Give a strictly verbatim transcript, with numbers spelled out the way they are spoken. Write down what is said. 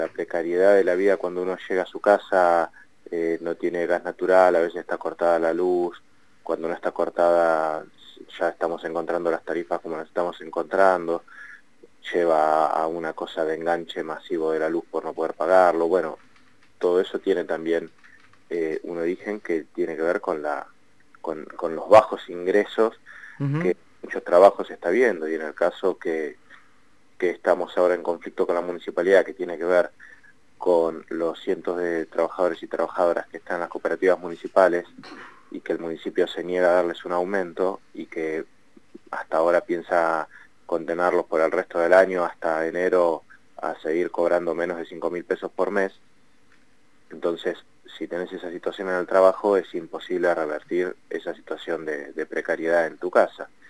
La precariedad de la vida cuando uno llega a su casa, eh, no tiene gas natural, a veces está cortada la luz, cuando no está cortada ya estamos encontrando las tarifas como las estamos encontrando, lleva a una cosa de enganche masivo de la luz por no poder pagarlo. Bueno, todo eso tiene también eh, un origen que tiene que ver con la con, con los bajos ingresos Ujú. que muchos trabajos se está viendo, y en el caso que, que estamos ahora en conflicto con la municipalidad, que tiene que ver con los cientos de trabajadores y trabajadoras que están en las cooperativas municipales y que el municipio se niega a darles un aumento y que hasta ahora piensa contenerlos por el resto del año hasta enero a seguir cobrando menos de cinco mil pesos por mes. Entonces, si tenés esa situación en el trabajo, es imposible revertir esa situación de, de precariedad en tu casa.